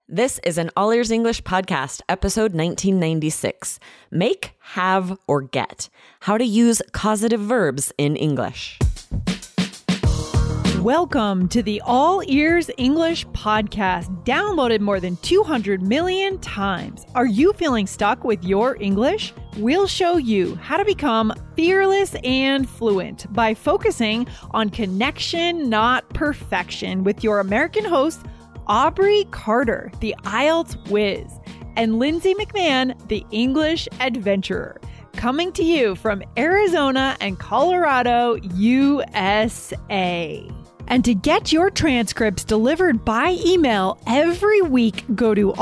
This is an All Ears English podcast, episode 1996. Make, have, or get. How to use causative verbs in English. Welcome to the All Ears English podcast, downloaded more than 200 million times. Are you feeling stuck with your English? We'll show you how to become fearless and fluent by focusing on connection, not perfection, with your American host, Aubrey Carter, the IELTS whiz, and Lindsay McMahon, the English adventurer, coming to you from Arizona and Colorado, USA. And to get your transcripts delivered by email every week, go to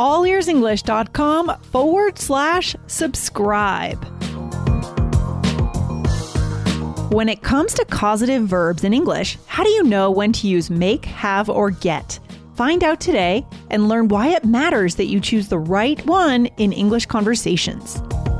allearsenglish.com/subscribe. When it comes to causative verbs in English, how do you know when to use make, have, or get? Find out today and learn why it matters that you choose the right one in English conversations.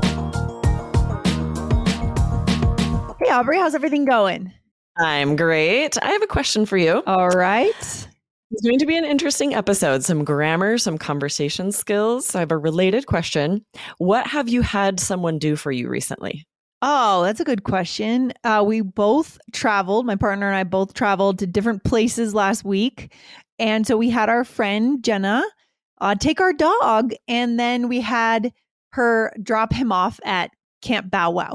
Hey, Aubrey, how's everything going? I'm great. I have a question for you. All right. It's going to be an interesting episode. Some grammar, some conversation skills. So I have a related question. What have you had someone do for you recently? Oh, that's a good question. We both traveled. My partner and I both traveled to different places last week. And so we had our friend Jenna take our dog, and then we had her drop him off at Camp Bow Wow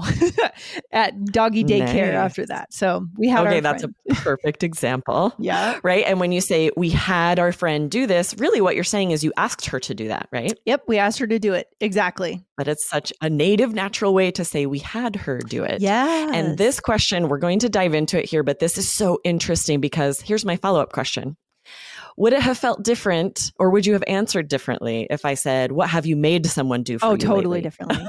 at doggy daycare after that. So we had Okay, our that's friend. a perfect example. Yeah. Right. And when you say we had our friend do this, really what you're saying is you asked her to do that, right? Yep. We asked her to do it. Exactly. But it's such a native, natural way to say we had her do it. Yeah. And this question, we're going to dive into it here, but this is so interesting because here's my follow-up question. Would it have felt different, or would you have answered differently if I said, what have you made someone do for you totally lately? differently.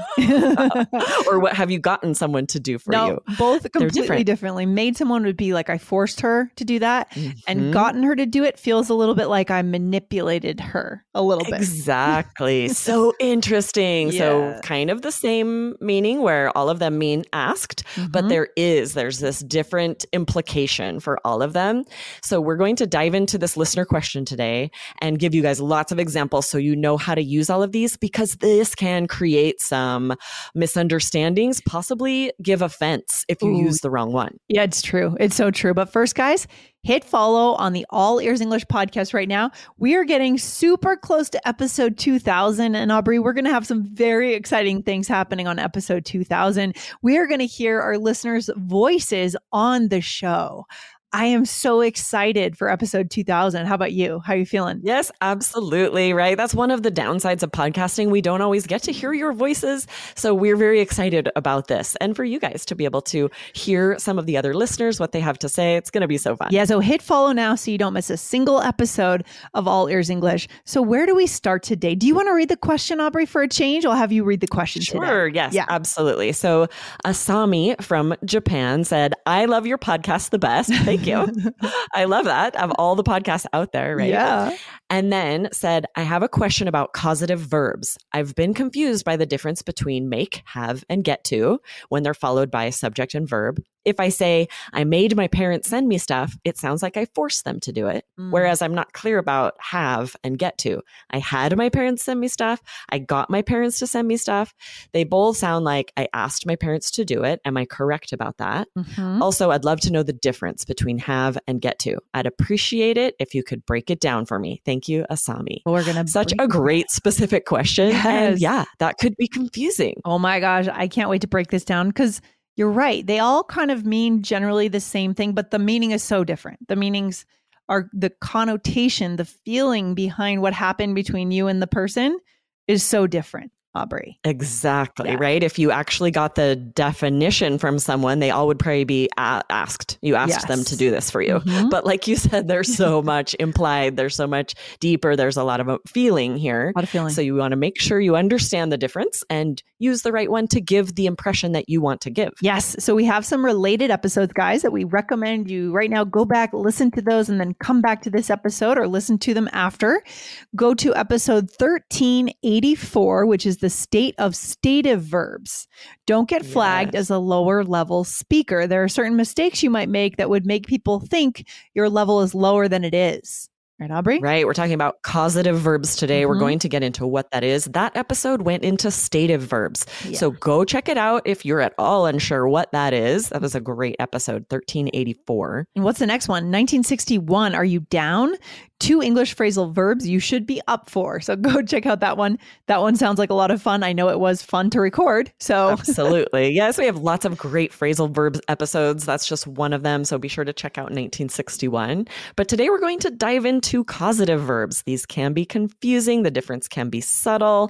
Or what have you gotten someone to do for you? Both completely differently. Made someone would be like I forced her to do that, and gotten her to do it feels a little bit like I manipulated her a little bit. Exactly. So interesting. Yeah. So kind of the same meaning where all of them mean asked, but there's this different implication for all of them. So we're going to dive into this listener question today and give you guys lots of examples so you know how to use all of these, because this can create some misunderstandings, possibly give offense if you use the wrong one. Yeah, it's true. It's so true. But first, guys, hit follow on the All Ears English podcast right now. We are getting super close to episode 2000. And Aubrey, we're going to have some very exciting things happening on episode 2000. We are going to hear our listeners' voices on the show. I am so excited for episode 2000. How about you? How are you feeling? Yes, absolutely. Right. That's one of the downsides of podcasting. We don't always get to hear your voices. So we're very excited about this. And for you guys to be able to hear some of the other listeners, what they have to say, it's going to be so fun. Yeah. So hit follow now so you don't miss a single episode of All Ears English. So where do we start today? Do you want to read the question, Aubrey, for a change? I'll have you read the question today. Sure. Yes, absolutely. So Asami from Japan said, I love your podcast the best. Thank you. I love that. Of all the podcasts out there, right? Yeah. And then said, I have a question about causative verbs. I've been confused by the difference between make, have, and get to when they're followed by a subject and verb. If I say, I made my parents send me stuff, it sounds like I forced them to do it. Whereas I'm not clear about have and get to. I had my parents send me stuff. I got my parents to send me stuff. They both sound like I asked my parents to do it. Am I correct about that? Also, I'd love to know the difference between have and get to. I'd appreciate it if you could break it down for me. Thank you, Asami. We're gonna Such a great specific question. Yes. And yeah, that could be confusing. Oh my gosh, I can't wait to break this down because you're right. They all kind of mean generally the same thing, but the meaning is so different. The meanings are the connotation, the feeling behind what happened between you and the person is so different. Aubrey. Exactly, Yeah. right? If you actually got the definition from someone, they all would probably be asked. You asked them to do this for you. But like you said, there's so much implied. There's so much deeper. There's a lot of feeling here. A lot of feeling. So you want to make sure you understand the difference and use the right one to give the impression that you want to give. Yes. So we have some related episodes, guys, that we recommend you right now go back, listen to those, and then come back to this episode or listen to them after. Go to episode 1384, which is the state of stative verbs. Don't get flagged as a lower level speaker. There are certain mistakes you might make that would make people think your level is lower than it is. Right, Aubrey? Right. We're talking about causative verbs today. We're going to get into what that is. That episode went into stative verbs. Yeah. So go check it out if you're at all unsure what that is. That was a great episode, 1384. And what's the next one? 1961. Are you down? 2 English phrasal verbs you should be up for. So go check out that one. That one sounds like a lot of fun. I know it was fun to record. So Absolutely. Yes, we have lots of great phrasal verbs episodes. That's just one of them. So be sure to check out 1961. But today we're going to dive into causative verbs. These can be confusing. The difference can be subtle.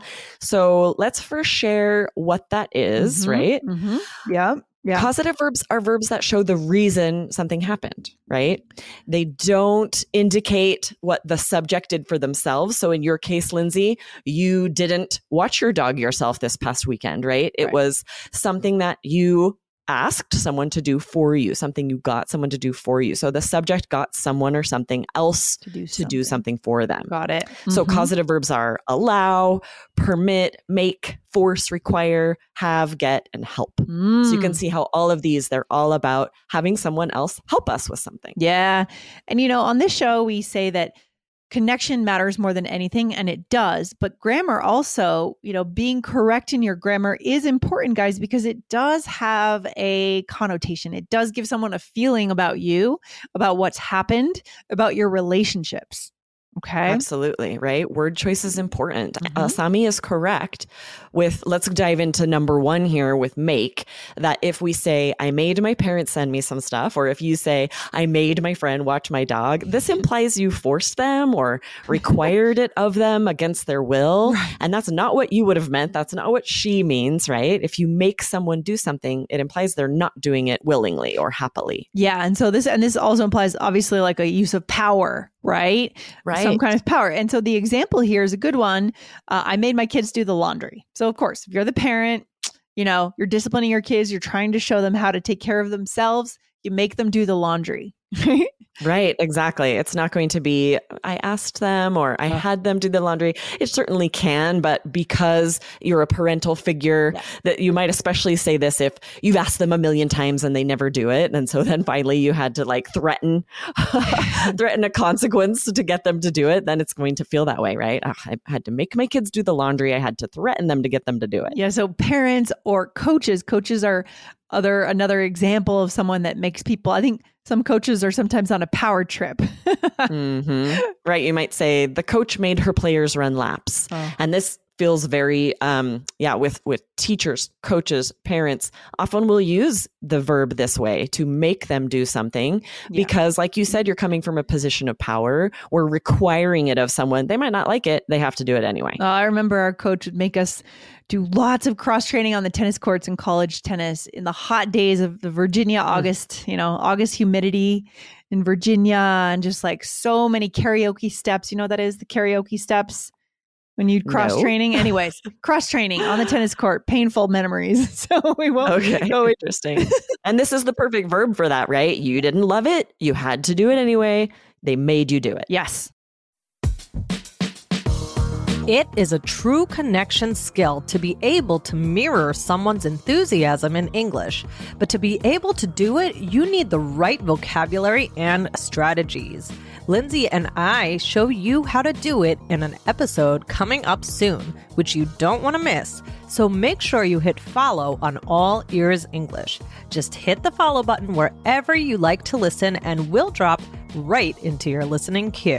So let's first share what that is, right? Yeah. Yeah. Causative verbs are verbs that show the reason something happened, right? They don't indicate what the subject did for themselves. So in your case, Lindsay, you didn't watch your dog yourself this past weekend, right? It was something that you asked someone to do for you, something you got someone to do for you. So the subject got someone or something else to do something for them. Got it. So causative verbs are allow, permit, make, force, require, have, get, and help. So you can see how all of these, they're all about having someone else help us with something. Yeah. And, on this show, we say that connection matters more than anything, and it does. But grammar also, being correct in your grammar is important, guys, because it does have a connotation. It does give someone a feeling about you, about what's happened, about your relationships. Okay. Absolutely. Right. Word choice is important. Sami is correct with, let's dive into number 1 here with make, that if we say, I made my parents send me some stuff, or if you say, I made my friend watch my dog, this implies you forced them or required it of them against their will. Right. And that's not what you would have meant. That's not what she means, right? If you make someone do something, it implies they're not doing it willingly or happily. Yeah. And so this also implies obviously like a use of power, right? Right. Some kind of power. And so the example here is a good one. I made my kids do the laundry. So of course, if you're the parent, you're disciplining your kids, you're trying to show them how to take care of themselves, you make them do the laundry. Right, exactly. It's not going to be, I asked them or I had them do the laundry. It certainly can, but because you're a parental figure, that you might especially say this if you've asked them a million times and they never do it. And so then finally you had to threaten a consequence to get them to do it. Then it's going to feel that way, right? I had to make my kids do the laundry. I had to threaten them to get them to do it. Yeah. So parents or coaches are another example of someone that makes people, I think some coaches are sometimes on a power trip. Right. You might say the coach made her players run laps. And this feels very, with teachers, coaches, parents often will use the verb this way to make them do something because like you said, you're coming from a position of power. We're requiring it of someone. They might not like it. They have to do it anyway. I remember our coach would make us do lots of cross training on the tennis courts in college tennis in the hot days of the Virginia August humidity in Virginia, and just so many karaoke steps. You know what that is, the karaoke steps when you cross training? Anyways, cross training on the tennis court, painful memories. So we won't. Okay, interesting. And this is the perfect verb for that, right? You didn't love it. You had to do it anyway. They made you do it. Yes. It is a true connection skill to be able to mirror someone's enthusiasm in English. But to be able to do it, you need the right vocabulary and strategies. Lindsay and I show you how to do it in an episode coming up soon, which you don't want to miss. So make sure you hit follow on All Ears English. Just hit the follow button wherever you like to listen, and we'll drop right into your listening queue.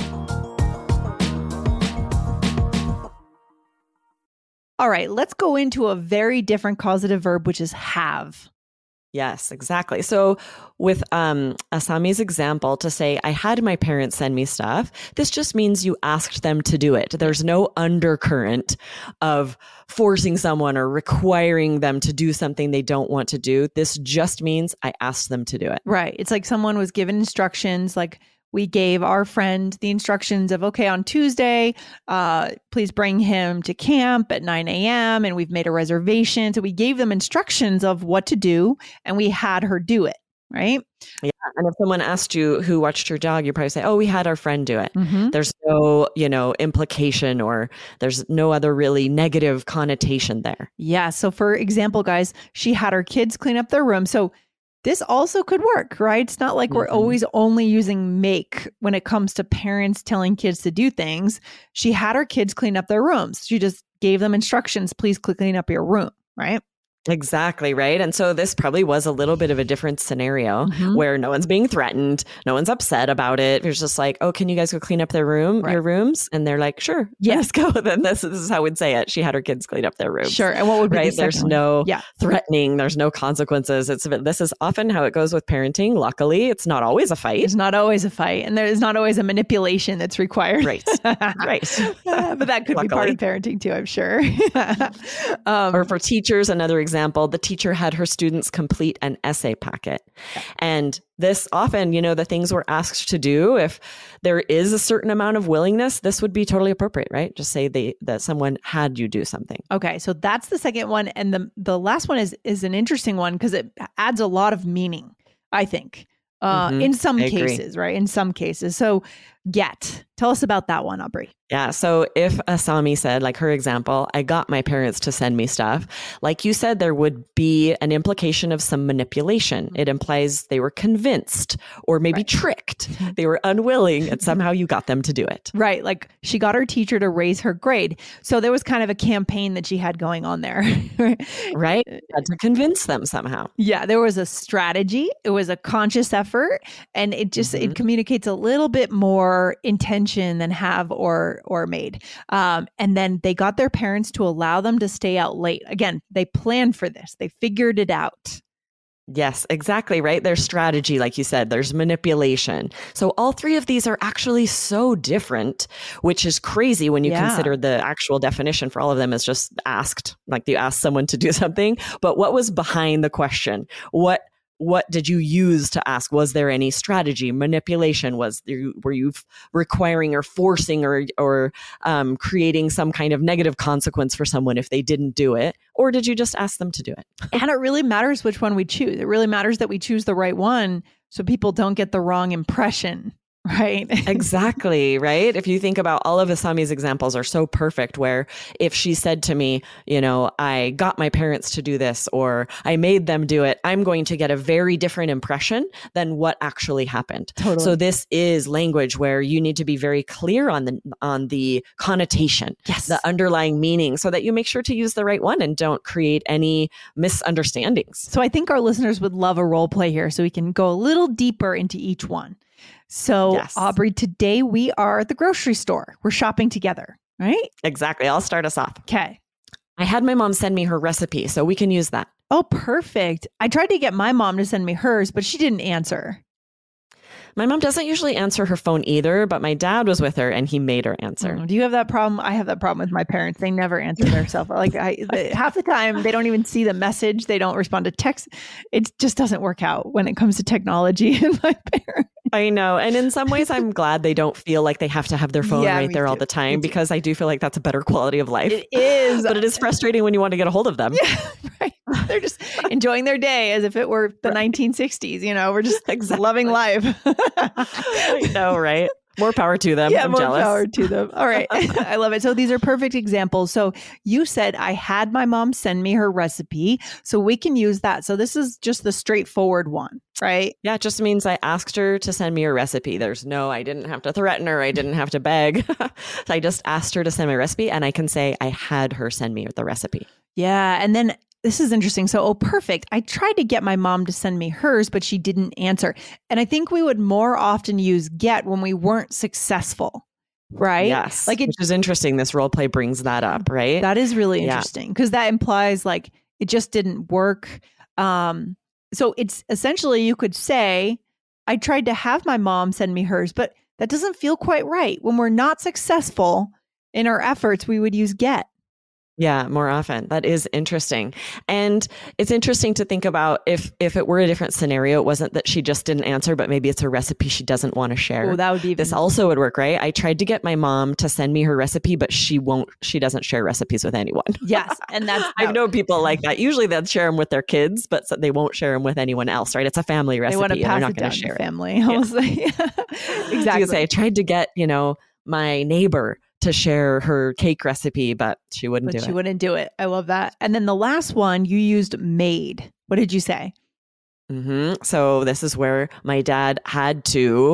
All right, let's go into a very different causative verb, which is have. Yes, exactly. So with Asami's example, to say, I had my parents send me stuff, this just means you asked them to do it. There's no undercurrent of forcing someone or requiring them to do something they don't want to do. This just means I asked them to do it. Right. It's like someone was given instructions, like we gave our friend the instructions of, okay, on Tuesday, please bring him to camp at 9 a.m. And we've made a reservation. So we gave them instructions of what to do, and we had her do it. Right. Yeah. And if someone asked you who watched your dog, you probably say, oh, we had our friend do it. There's no, implication, or there's no other really negative connotation there. Yeah. So for example, guys, she had her kids clean up their room. So this also could work, right? It's not like we're always only using make when it comes to parents telling kids to do things. She had her kids clean up their rooms. She just gave them instructions, please clean up your room, right? Exactly, right? And so this probably was a little bit of a different scenario where no one's being threatened, no one's upset about it. It's just like, oh, can you guys go clean up their your rooms? And they're like, sure, let's go. Then this is how we'd say it. She had her kids clean up their rooms. Sure. And what would be the second There's one? no threatening. There's no consequences. This is often how it goes with parenting. Luckily, it's not always a fight. It's not always a fight. And there is not always a manipulation that's required. Right. Right. But that could be part of parenting too, I'm sure. Or for teachers, another example, the teacher had her students complete an essay packet. And this often, the things we're asked to do, if there is a certain amount of willingness, this would be totally appropriate, right? Just say that someone had you do something. Okay. So that's the second one. And the last one is an interesting one because it adds a lot of meaning, I think, in some cases, right? In some cases. So get. Tell us about that one, Aubrey. Yeah. So if Asami said, like her example, I got my parents to send me stuff, like you said, there would be an implication of some manipulation. It implies they were convinced or maybe tricked. They were unwilling and somehow you got them to do it. Right. Like she got her teacher to raise her grade. So there was kind of a campaign that she had going on there. Right. Had to convince them somehow. Yeah. There was a strategy. It was a conscious effort. And it just, it communicates a little bit more intention than have or made. And then they got their parents to allow them to stay out late. Again, they planned for this. They figured it out. Yes, exactly, right? There's strategy, like you said, there's manipulation. So all three of these are actually so different, which is crazy when you consider the actual definition for all of them is just asked, like you asked someone to do something. But what was behind the question? What did you use to ask? Was there any strategy, manipulation? Were you requiring or forcing or creating some kind of negative consequence for someone if they didn't do it? Or did you just ask them to do it? And it really matters which one we choose. It really matters that we choose the right one so people don't get the wrong impression. Right. Exactly. Right. If you think about all of Asami's examples are so perfect where if she said to me, I got my parents to do this or I made them do it, I'm going to get a very different impression than what actually happened. Totally. So this is language where you need to be very clear on the connotation, the underlying meaning so that you make sure to use the right one and don't create any misunderstandings. So I think our listeners would love a role play here so we can go a little deeper into each one. So Aubrey, today we are at the grocery store. We're shopping together, right? Exactly. I'll start us off. Okay. I had my mom send me her recipe, so we can use that. Oh, perfect. I tried to get my mom to send me hers, but she didn't answer. My mom doesn't usually answer her phone either, but my dad was with her and he made her answer. Do you have that problem? I have that problem with my parents. They never answer their cell phone. Like half the time they don't even see the message. They don't respond to text. It just doesn't work out when it comes to technology and my parents. I know. And in some ways, I'm glad they don't feel like they have to have their phone right there all the time because I do feel like that's a better quality of life. It is. But it is frustrating when you want to get a hold of them. Yeah, right. They're just enjoying their day as if it were the 1960s. We're just loving life. I know, right? More power to them. Yeah, I'm more jealous. power to them. All right. I love it. So these are perfect examples. So you said I had my mom send me her recipe, so we can use that. So this is just the straightforward one, right? Yeah, it just means I asked her to send me a recipe. I didn't have to threaten her. I didn't have to beg. So I just asked her to send me a recipe and I can say I had her send me the recipe. Yeah. And then this is interesting. So, perfect. I tried to get my mom to send me hers, but she didn't answer. And I think we would more often use get when we weren't successsul, right? Yes. Which is interesting. This role play brings that up, right? That is really interesting because that implies like it just didn't work. So it's essentially you could say, I tried to have my mom send me hers, but that doesn't feel quite right. When we're not successful in our efforts, we would use get. Yeah, more often. That is interesting. And it's interesting to think about if it were a different scenario, it wasn't that she just didn't answer, but maybe it's a recipe she doesn't want to share. Oh, that would be this also would work, right? I tried to get my mom to send me her recipe, but she doesn't share recipes with anyone. Yes. And I've known people like that. Usually they'll share them with their kids, but they won't share them with anyone else, right? It's a family recipe. They want to pass and they're not it going down to share family. Exactly. Exactly. You say, I tried to get, my neighbor to share her cake recipe, but she wouldn't do it. She wouldn't do it. I love that. And then the last one, you used made. What did you say? So this is where my dad had to,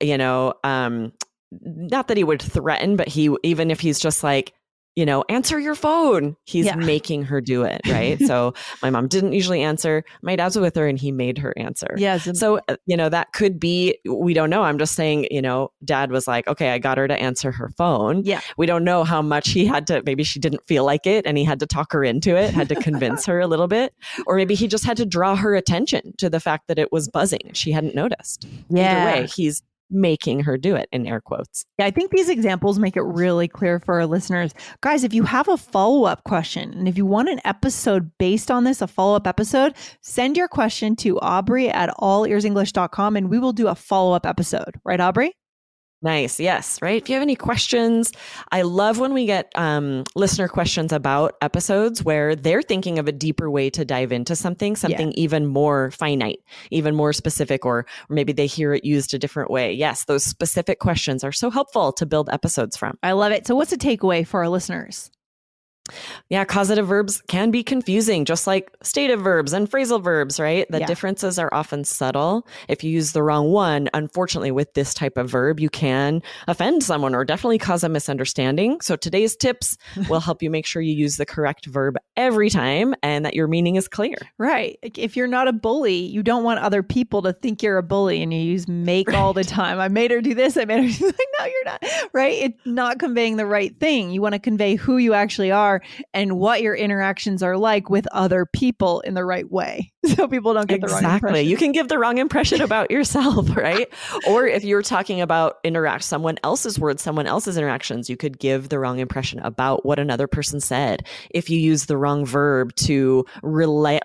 not that he would threaten, but even if he's just like, answer your phone, he's making her do it. Right. So my mom didn't usually answer. My dad was with her and he made her answer. Yes. So, that could be, we don't know. I'm just saying, dad was like, okay, I got her to answer her phone. Yeah. We don't know how much he had to, maybe she didn't feel like it and he had to talk her into it, had to convince her a little bit. Or maybe he just had to draw her attention to the fact that it was buzzing. She hadn't noticed. Yeah. Either way, he's making her do it, in air quotes. Yeah, I think these examples make it really clear for our listeners. Guys, if you have a follow-up question and if you want an episode based on this, a follow-up episode, send your question to Aubrey at allearsenglish.com and we will do a follow-up episode. Right, Aubrey? Nice. Yes. Right. If you have any questions, I love when we get listener questions about episodes where they're thinking of a deeper way to dive into something even more finite, even more specific, or maybe they hear it used a different way. Yes. Those specific questions are so helpful to build episodes from. I love it. So what's the takeaway for our listeners? Yeah, causative verbs can be confusing, just like stative verbs and phrasal verbs, right? The differences are often subtle. If you use the wrong one, unfortunately, with this type of verb, you can offend someone or definitely cause a misunderstanding. So today's tips will help you make sure you use the correct verb every time and that your meaning is clear. Right. If you're not a bully, you don't want other people to think you're a bully and you use make all the time. I made her do this. I made her do like, no, you're not. Right. It's not conveying the right thing. You want to convey who you actually are and what your interactions are like with other people in the right way. So people don't get the wrong impression. Exactly. You can give the wrong impression about yourself, right? Or if you're talking about someone else's words, someone else's interactions, you could give the wrong impression about what another person said. If you use the wrong verb to relay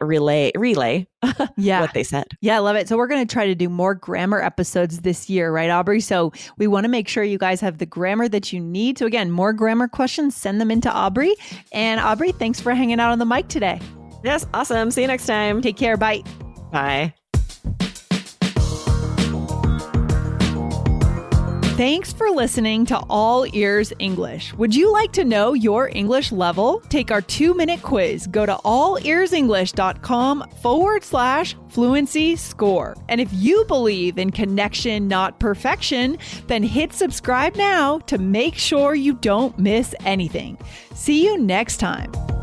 what they said. Yeah, I love it. So we're going to try to do more grammar episodes this year, right, Aubrey? So we want to make sure you guys have the grammar that you need. So again, more grammar questions, send them into Aubrey. And Aubrey, thanks for hanging out on the mic today. Yes, awesome. See you next time. Take care. Bye. Bye. Thanks for listening to All Ears English. Would you like to know your English level? Take our 2-minute quiz. Go to allearsenglish.com/fluency score. And if you believe in connection, not perfection, then hit subscribe now to make sure you don't miss anything. See you next time.